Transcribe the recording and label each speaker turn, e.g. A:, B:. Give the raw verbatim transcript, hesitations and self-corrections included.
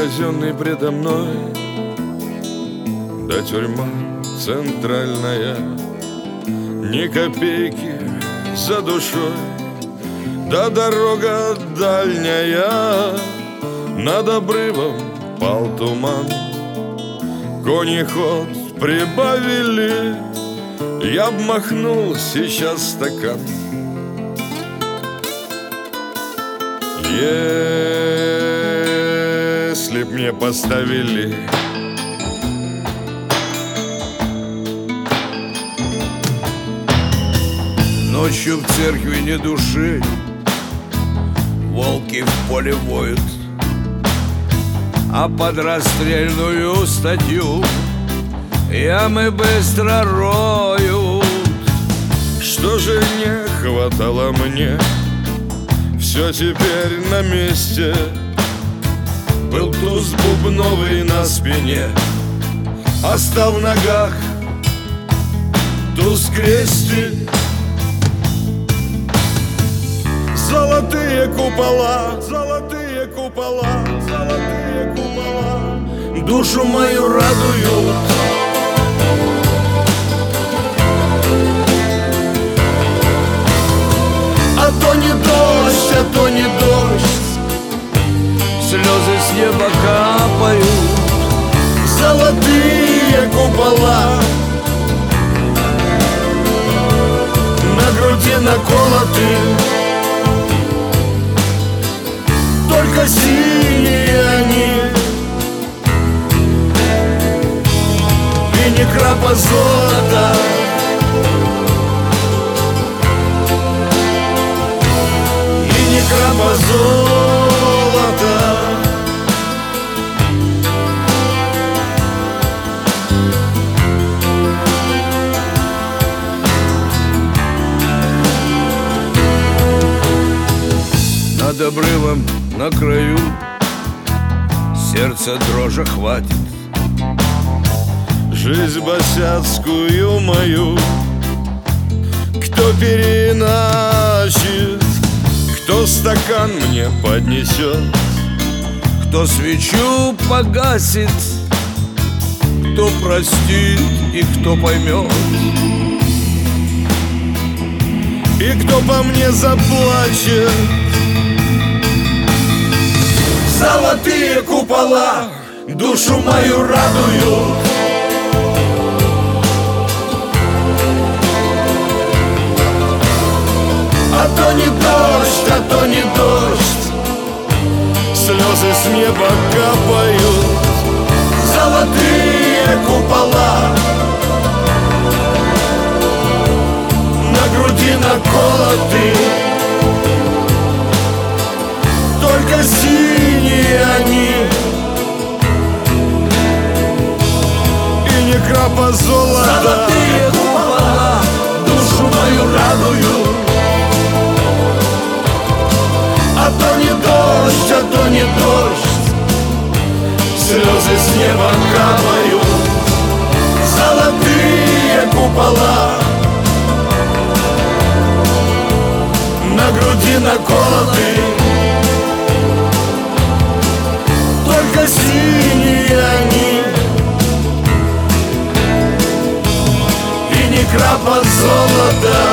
A: казенный предо мной, да тюрьма центральная, ни копейки за душой, да дорога дальняя. Над обрывом пал туман, кони ход прибавили, я б махнул сейчас стакан. Если б мне поставили
B: ночью в церкви ни души, волки в поле воют, а под расстрельную статью ямы быстро роют.
A: Что же не хватало мне? Все теперь на месте. Был туз бубновый на спине, остав в ногах туз крестик. Золотые купола, золотые купола, золотые купола душу мою радуют. А то не дождь, а то не дождь,
B: слезы с неба капают.
A: Золотые купола на груди наколоты, только синие они, и ни крапа золота. Крапа золота.
B: Над обрывом на краю сердце дрожи хватит.
A: Жизнь босяцкую мою кто переначит, кто стакан мне поднесет,
B: кто свечу погасит, кто простит и кто поймет,
A: и кто по мне заплачет. Золотые купола душу мою радуют. А то не дождь, а то не дождь, слезы с неба капают. Золотые купола на груди наколоты, только синие они, и ни крапа золота.
B: Золотые купола душу мою радуют.
A: А то не дождь, а то не дождь, слезы с неба капают. Золотые купола на груди наколоты, только синие они, и ни крапа золота.